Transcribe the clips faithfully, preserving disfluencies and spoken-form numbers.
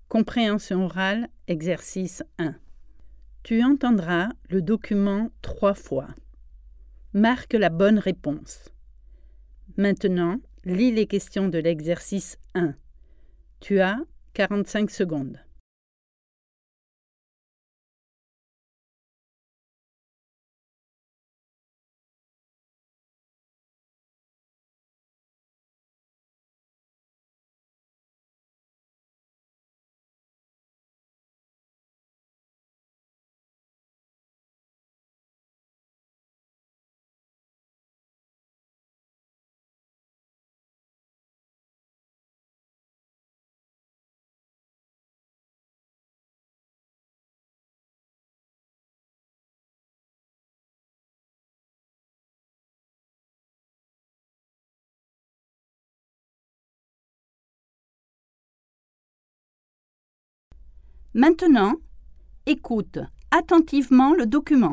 Compréhension orale, exercice un. Tu entendras le document trois fois. Marque la bonne réponse. Maintenant, lis les questions de l'exercice un. Tu as quarante-cinq secondes. Maintenant, écoute attentivement le document.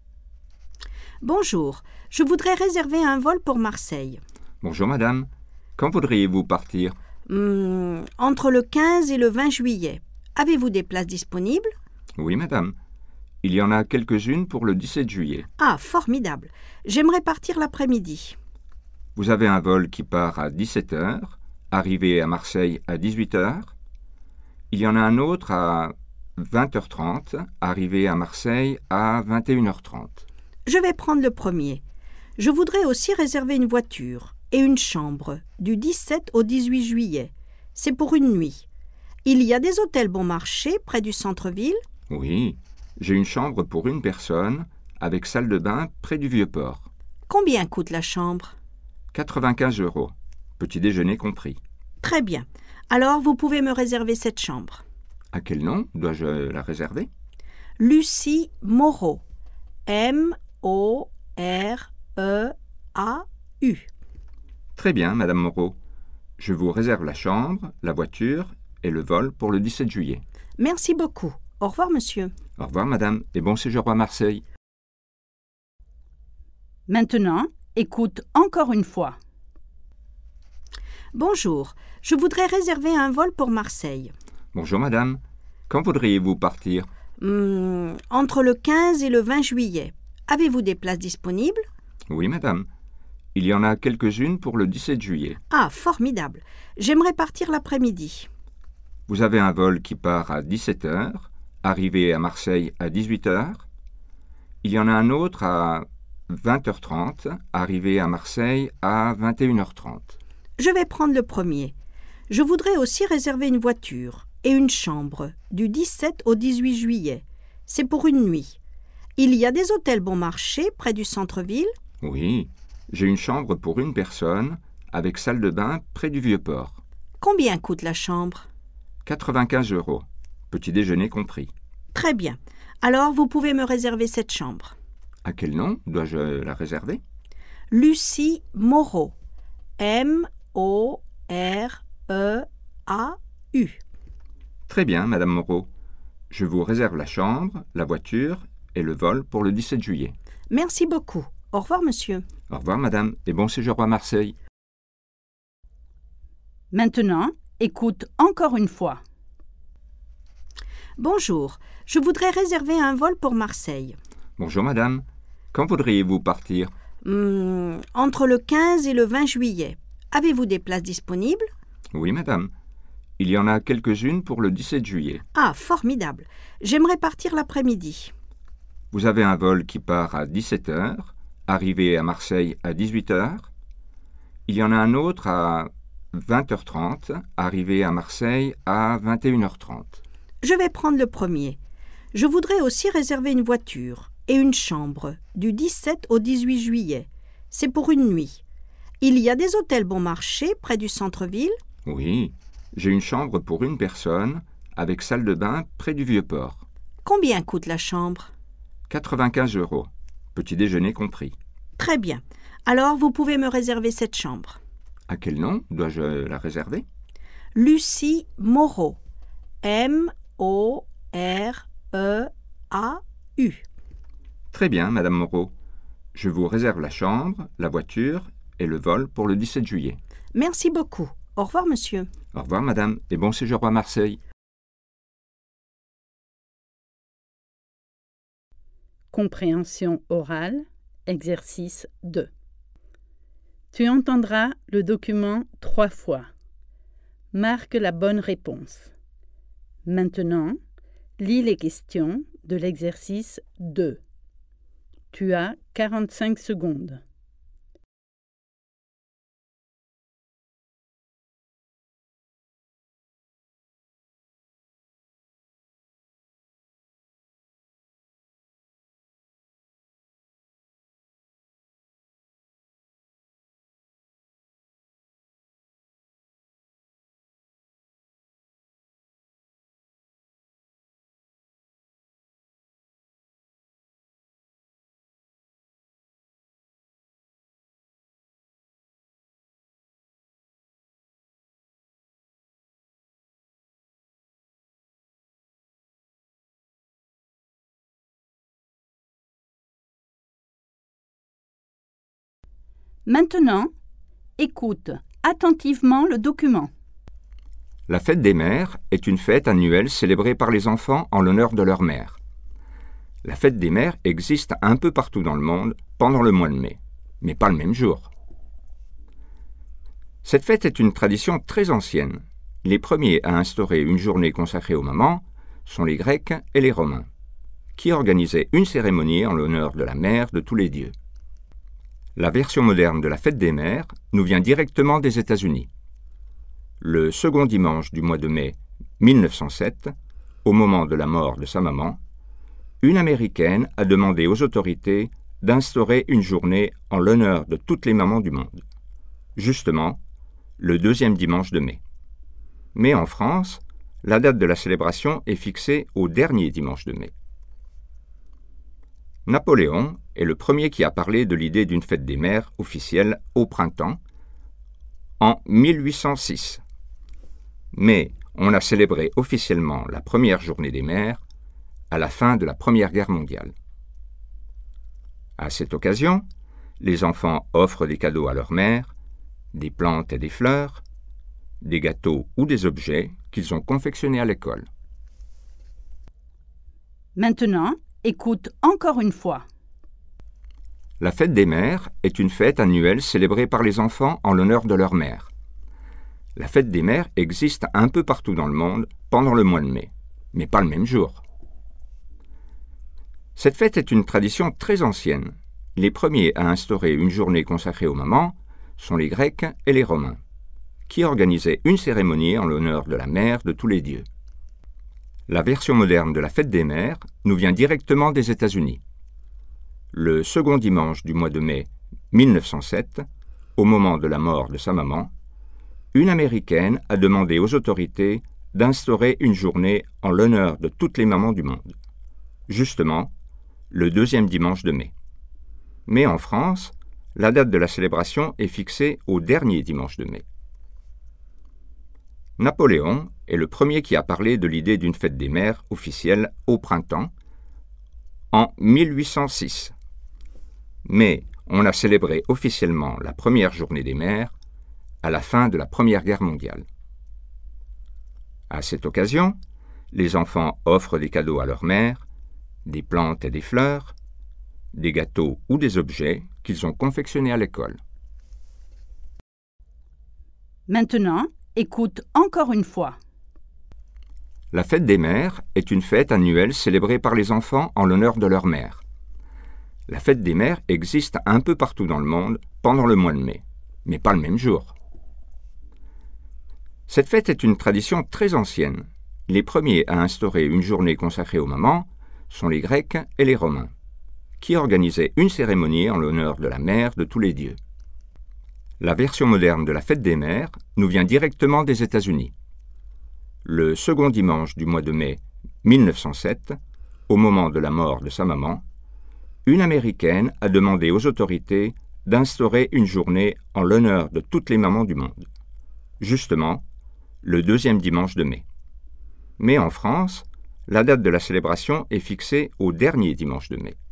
Bonjour, je voudrais réserver un vol pour Marseille. Bonjour madame, quand voudriez-vous partir? Hum, entre le quinze et le vingt juillet. Avez-vous des places disponibles? Oui madame, il y en a quelques-unes pour le dix-sept juillet. Ah, formidable. J'aimerais partir l'après-midi. Vous avez un vol qui part à dix-sept heures, arrivé à Marseille à dix-huit heures. Il y en a un autre à vingt heures trente, arrivé à Marseille à vingt et une heures trente. Je vais prendre le premier. Je voudrais aussi réserver une voiture et une chambre du dix-sept au dix-huit juillet. C'est pour une nuit. Il y a des hôtels bon marché près du centre-ville? Oui, j'ai une chambre pour une personne avec salle de bain près du Vieux-Port. Combien coûte la chambre? quatre-vingt-quinze euros, petit déjeuner compris. Très bien. Alors, vous pouvez me réserver cette chambre. À quel nom dois-je la réserver? Lucie Moreau. M O R E A U. Très bien, madame Moreau. Je vous réserve la chambre, la voiture et le vol pour le dix-sept juillet. Merci beaucoup. Au revoir, monsieur. Au revoir, madame, et bon séjour à Marseille. Maintenant, écoute encore une fois. Bonjour, je voudrais réserver un vol pour Marseille. Bonjour madame, quand voudriez-vous partir? Hum, entre le quinze et le vingt juillet. Avez-vous des places disponibles? Oui madame, il y en a quelques-unes pour le dix-sept juillet. Ah, formidable. J'aimerais partir l'après-midi. Vous avez un vol qui part à dix-sept heures, arrivé à Marseille à dix-huit heures. Il y en a un autre à vingt heures trente, arrivé à Marseille à vingt et une heures trente. Je vais prendre le premier. Je voudrais aussi réserver une voiture et une chambre du dix-sept au dix-huit juillet. C'est pour une nuit. Il y a des hôtels bon marché près du centre-ville? Oui, j'ai une chambre pour une personne avec salle de bain près du Vieux-Port. Combien coûte la chambre? quatre-vingt-quinze euros, petit déjeuner compris. Très bien. Alors, vous pouvez me réserver cette chambre. À quel nom dois-je la réserver? Lucie Moreau. M O R E A U. Très bien, madame Moreau. Je vous réserve la chambre, la voiture et le vol pour le dix-sept juillet. Merci beaucoup. Au revoir, monsieur. Au revoir, madame, et bon séjour à Marseille. Maintenant, écoute encore une fois. Bonjour, je voudrais réserver un vol pour Marseille. Bonjour, madame. Quand voudriez-vous partir? Hum, entre le quinze et le vingt juillet. Avez-vous des places disponibles? Oui, madame. Il y en a quelques-unes pour le dix-sept juillet. Ah, formidable. J'aimerais partir l'après-midi. Vous avez un vol qui part à dix-sept heures, arrivé à Marseille à dix-huit heures. Il y en a un autre à vingt heures trente, arrivé à Marseille à vingt et une heures trente. Je vais prendre le premier. Je voudrais aussi réserver une voiture et une chambre du dix-sept au dix-huit juillet. C'est pour une nuit. Il y a des hôtels bon marché près du centre-ville? Oui, j'ai une chambre pour une personne avec salle de bain près du Vieux-Port. Combien coûte la chambre? quatre-vingt-quinze euros, petit déjeuner compris. Très bien. Alors, vous pouvez me réserver cette chambre. À quel nom dois-je la réserver? Lucie Moreau. M O R E A U. Très bien, madame Moreau. Je vous réserve la chambre, la voiture et le vol pour le dix-sept juillet. Merci beaucoup. Au revoir, monsieur. Au revoir, madame, et bon séjour à Marseille. Compréhension orale, exercice deux. Tu entendras le document trois fois. Marque la bonne réponse. Maintenant, lis les questions de l'exercice deux. Tu as quarante-cinq secondes. Maintenant, écoute attentivement le document. La fête des mères est une fête annuelle célébrée par les enfants en l'honneur de leur mère. La fête des mères existe un peu partout dans le monde pendant le mois de mai, mais pas le même jour. Cette fête est une tradition très ancienne. Les premiers à instaurer une journée consacrée aux mamans sont les Grecs et les Romains, qui organisaient une cérémonie en l'honneur de la mère de tous les dieux. La version moderne de la fête des mères nous vient directement des États-Unis. Le second dimanche du mois de mai mille neuf cent sept, au moment de la mort de sa maman, une Américaine a demandé aux autorités d'instaurer une journée en l'honneur de toutes les mamans du monde. Justement, le deuxième dimanche de mai. Mais en France, la date de la célébration est fixée au dernier dimanche de mai. Napoléon est le premier qui a parlé de l'idée d'une fête des mères officielle au printemps, en mille huit cent six. Mais on a célébré officiellement la première journée des mères à la fin de la Première Guerre mondiale. À cette occasion, les enfants offrent des cadeaux à leur mère, des plantes et des fleurs, des gâteaux ou des objets qu'ils ont confectionnés à l'école. Maintenant, écoute encore une fois. La fête des mères est une fête annuelle célébrée par les enfants en l'honneur de leur mère. La fête des mères existe un peu partout dans le monde pendant le mois de mai, mais pas le même jour. Cette fête est une tradition très ancienne. Les premiers à instaurer une journée consacrée aux mamans sont les Grecs et les Romains, qui organisaient une cérémonie en l'honneur de la mère de tous les dieux. La version moderne de la fête des mères nous vient directement des États-Unis. Le second dimanche du mois de mai mille neuf cent sept, au moment de la mort de sa maman, une Américaine a demandé aux autorités d'instaurer une journée en l'honneur de toutes les mamans du monde. Justement, le deuxième dimanche de mai. Mais en France, la date de la célébration est fixée au dernier dimanche de mai. Napoléon est le premier qui a parlé de l'idée d'une fête des mères officielle au printemps, en mille huit cent six. Mais on a célébré officiellement la première journée des mères à la fin de la Première Guerre mondiale. À cette occasion, les enfants offrent des cadeaux à leur mère, des plantes et des fleurs, des gâteaux ou des objets qu'ils ont confectionnés à l'école. Maintenant, écoute encore une fois. La fête des mères est une fête annuelle célébrée par les enfants en l'honneur de leur mère. La fête des mères existe un peu partout dans le monde pendant le mois de mai, mais pas le même jour. Cette fête est une tradition très ancienne. Les premiers à instaurer une journée consacrée aux mamans sont les Grecs et les Romains, qui organisaient une cérémonie en l'honneur de la mère de tous les dieux. La version moderne de la fête des mères nous vient directement des États-Unis. Le second dimanche du mois de mai mille neuf cent sept, au moment de la mort de sa maman, une Américaine a demandé aux autorités d'instaurer une journée en l'honneur de toutes les mamans du monde. Justement, le deuxième dimanche de mai. Mais en France, la date de la célébration est fixée au dernier dimanche de mai.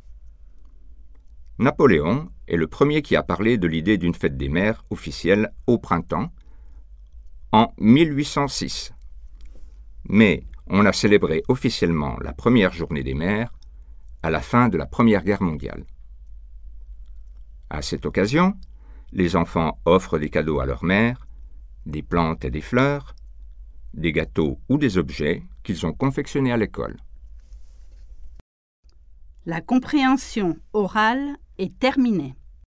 Napoléon est le premier qui a parlé de l'idée d'une fête des mères officielle au printemps, en mille huit cent six. Mais on a célébré officiellement la première journée des mères à la fin de la Première Guerre mondiale. À cette occasion, les enfants offrent des cadeaux à leur mère, des plantes et des fleurs, des gâteaux ou des objets qu'ils ont confectionnés à l'école. La compréhension orale est terminée.